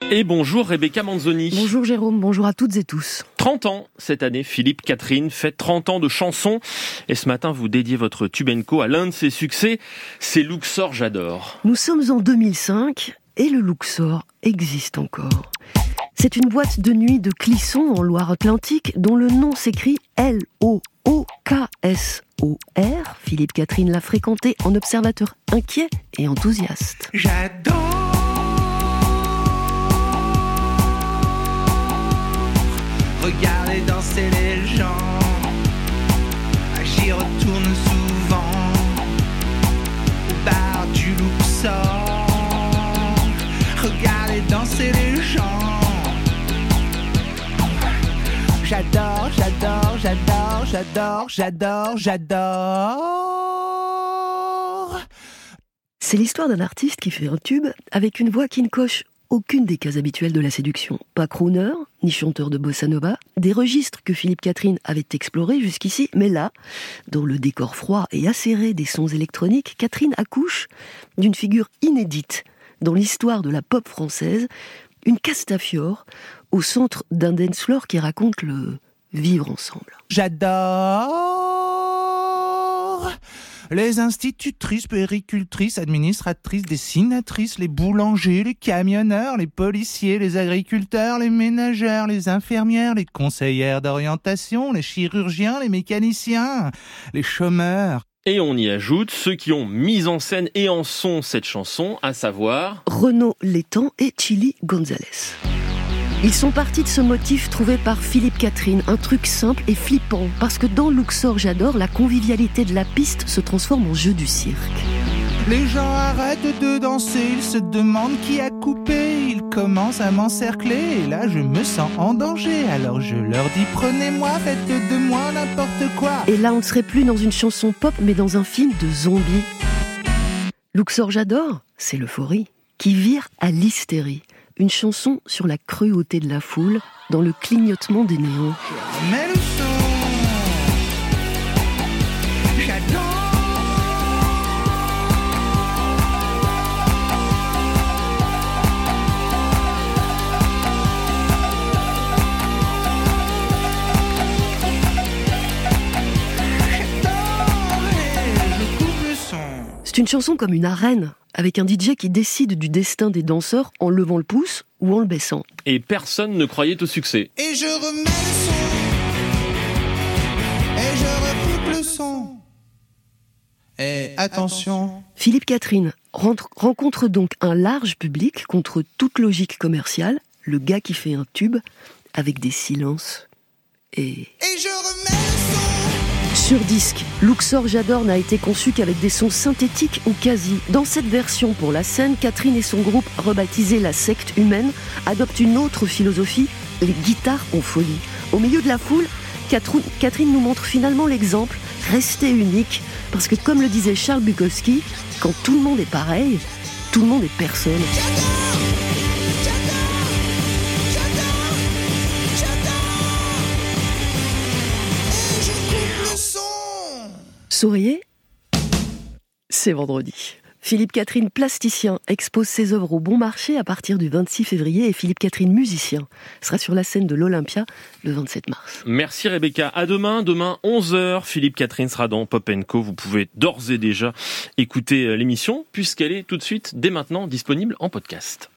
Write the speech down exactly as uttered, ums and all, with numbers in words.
Et bonjour Rebecca Manzoni. Bonjour Jérôme, bonjour à toutes et tous. trente ans cette année, Philippe Catherine fait trente ans de chansons. Et ce matin, vous dédiez votre tube and co à l'un de ses succès, c'est Luxor J'adore. Nous sommes en deux mille cinq et le Luxor existe encore. C'est une boîte de nuit de Clisson en Loire-Atlantique dont le nom s'écrit L O O K S O R. Philippe Catherine l'a fréquenté en observateur inquiet et enthousiaste. J'adore regarder danser les gens, j'y retourne souvent au bar du Luxor. Regarder danser les gens, j'adore, j'adore, j'adore, j'adore, j'adore, j'adore. C'est l'histoire d'un artiste qui fait un tube avec une voix qui ne coche aucune des cases habituelles de la séduction. Pas crooner, ni chanteur de bossa nova, des registres que Philippe Catherine avait explorés jusqu'ici, mais là, dans le décor froid et acéré des sons électroniques, Catherine accouche d'une figure inédite dans l'histoire de la pop française, une Castafiore au centre d'un dance floor qui raconte le vivre ensemble. J'adore les institutrices, puéricultrices, administratrices, dessinatrices, les boulangers, les camionneurs, les policiers, les agriculteurs, les ménagères, les infirmières, les conseillères d'orientation, les chirurgiens, les mécaniciens, les chômeurs. Et on y ajoute ceux qui ont mis en scène et en son cette chanson, à savoir Renaud Létang et Chili Gonzalez. Ils sont partis de ce motif trouvé par Philippe Catherine, un truc simple et flippant, parce que dans Luxor J'adore, la convivialité de la piste se transforme en jeu du cirque. Les gens arrêtent de danser, ils se demandent qui a coupé, ils commencent à m'encercler, et là je me sens en danger, alors je leur dis prenez-moi, faites de moi n'importe quoi. Et là on ne serait plus dans une chanson pop, mais dans un film de zombies. Luxor J'adore, c'est l'euphorie, qui vire à l'hystérie. Une chanson sur la cruauté de la foule, dans le clignotement des néons. Je remets le son, j'adore. C'est une chanson comme une arène, avec un D J qui décide du destin des danseurs en levant le pouce ou en le baissant. Et personne ne croyait au succès. Et je remets le son, et je recoupe le son. Et attention. Philippe Catherine rentre, rencontre donc un large public contre toute logique commerciale, le gars qui fait un tube avec des silences et... Et je remets le son. Sur disque, Luxor J'adore n'a été conçu qu'avec des sons synthétiques ou quasi. Dans cette version pour la scène, Catherine et son groupe, rebaptisé la secte humaine, adoptent une autre philosophie, les guitares en folie. Au milieu de la foule, Catherine nous montre finalement l'exemple, rester unique, parce que comme le disait Charles Bukowski, quand tout le monde est pareil, tout le monde est personne. Souriez, c'est vendredi. Philippe Catherine, plasticien, expose ses œuvres au Bon Marché à partir du vingt-six février et Philippe Catherine, musicien, sera sur la scène de l'Olympia le vingt-sept mars. Merci Rebecca. À demain, demain onze heures, Philippe Catherine sera dans Pop and Co. Vous pouvez d'ores et déjà écouter l'émission puisqu'elle est tout de suite, dès maintenant, disponible en podcast.